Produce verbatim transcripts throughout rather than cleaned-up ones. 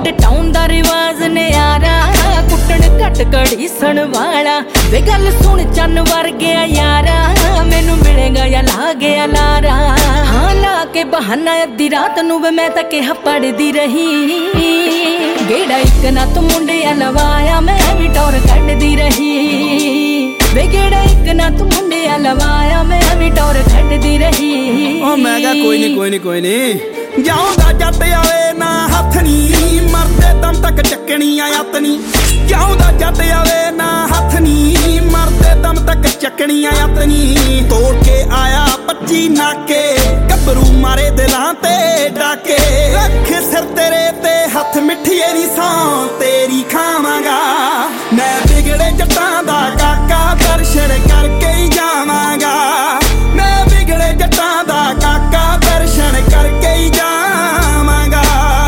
ਸਾਡੇ ਟਾਊਨ ਦਾ ਰਿਵਾਜ਼ ਨਿਆਰਾ, ਕੁੱਟਣ ਘੱਟ ਘੜੀਸਣ ਵਾਲਾ ਵੇ ਗੱਲ ਸੁਣ ਚੰਨ ਵਰਗਿਆ ਯਾਰਾ, ਮੈਨੂੰ ਮਿਲੇਗਾ ਜਾਂ ਲਾ ਗਿਆ ਲਾਰਾ। ਹਾਂ ਲਾ ਕੇ ਬਹਾਨਾ ਅੱਧੀ ਰਾਤ ਨੂੰ ਵੇ ਮੈਂ ਤਾਂ ਕਿਹਾ ਪੜਦੀ ਰਹੀ, ਗੇੜਾ ਇੱਕ ਨਾ ਤੂੰ ਮੁੰਡਿਆਂ ਲਵਾਇਆ ਮੈਂ ਵੀ ਟੌਰ ਕੱਢਦੀ ਰਹੀ, ਵੇ ਗੇੜਾ ਇੱਕ ਨਾ ਤੂੰ ਮੁੰਡਿਆਂ ਲਵਾਇਆ ਮੈਂ ਵੀ ਟੌਰ ਕੱਢਦੀ ਰਹੀ। ਓ ਮੈਂ ਕਿਹਾ ਕੋਈ ਨੀ ਕੋਈ ਨੀ ਕੋਈ ਨੀ, ਜਾਉਂਦਾ ਜੱਟ ਆਵੇ ਨਾ ਹੱਥ ਨੀ, ਮਰਦੇ ਦਮ ਤੱਕ ਚੱਕਣੀ ਆ ਯੱਤ ਨੀ। ਜਾਉਂਦਾ ਜੱਟ ਆਵੇ ਨਾ ਹੱਥ ਨੀ, ਮਰਦੇ ਦਮ ਤੱਕ ਚੱਕਣੀ ਆ ਯੱਤ ਨੀ। ਤੋੜ ਕੇ ਆਇਆ ਪੱਚੀ ਨਾਕੇ, ਗੱਭਰੂ ਮਾਰੇ ਦਿਲਾਂ ਤੇ ਡਾਕੇ, ਰੱਖ ਸਿਰ ਤੇਰੇ ਤੇ ਹੱਥ ਮਿੱਠੀਏ ਨੀ ਸੌਂ ਤੇਰੀ ਖਾਵਾਂਗਾ। ਮੈਂ ਵਿਗੜੇ ਜੱਟਾਂ ਦਾ ਕਾਕਾ ਦਰਸ਼ਨ ਕਰਕੇ ਹੀ ਜਾਵਾਂਗਾ, ਮੈਂ ਵਿਗੜੇ ਜੱਟਾਂ ਦਾ ਕਾਕਾ ਦਰਸ਼ਨ ਕਰਕੇ ਹੀ ਜਾਵਾਂਗਾ।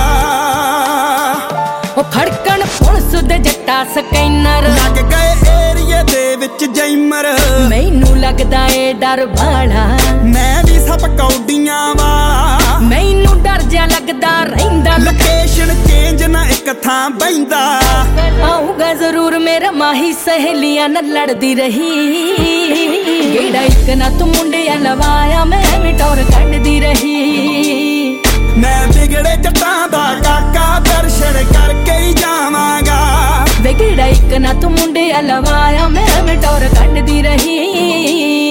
ਉਹ ਖੜਕਣ ਪੁਲਿਸ ਦੇ ਜੱਟਾ ਸਕੈਨਰ, ਲੱਗ ਗਏ ਏਰੀਏ ਦੇ ਵਿੱਚ ਜੈਮਰ, ਮੈਨੂੰ ਲੱਗਦਾ ਏ ਡਰ ਵਾਲਾ, ਮੈਂ ਵੀ ਸਭ ਕੌਡੀਆਂ ਵਾਲਾ, ਮੈਨੂੰ ਡਰ ਜਿਹਾ ਲੱਗਦਾ ਰਹਿੰਦਾ। ਲੋਕੇਸ਼ਨ ਚੇਂਜ ਨਾ ਇੱਕ ਥਾਂ ਬਹਿੰਦਾ, ਆਊਗਾ ਜ਼ਰੂਰ ਮੇਰਾ ਮਾਹੀ ਸਹੇਲੀਆਂ ਨਾਲ ਲੜਦੀ ਰਹੀ, ਗੇੜਾ ਇੱਕ ਨਾ ਤੂੰ ਮੁੰਡਿਆਂ ਲਵਾਇਆ ਮੈਂ ਵੀ ਟੌਰ ਕੱਢਦੀ ਰਹੀ। ਮੈਂ ਵਿਗੜੇ ਜੱਟਾਂ ਦਾ ਕਾਕਾ ਦਰਸ਼ਨ ਕਰਕੇ ਹੀ ਜਾਵਾਂਗਾ, ਵੇ ਗੇੜਾ ਇੱਕ ਨਾ ਤੂੰ ਮੁੰਡਿਆਂ ਲਵਾਇਆ ਮੈਂ ਵੀ ਟੌਰ ਕੱਢਦੀ ਰਹੀ।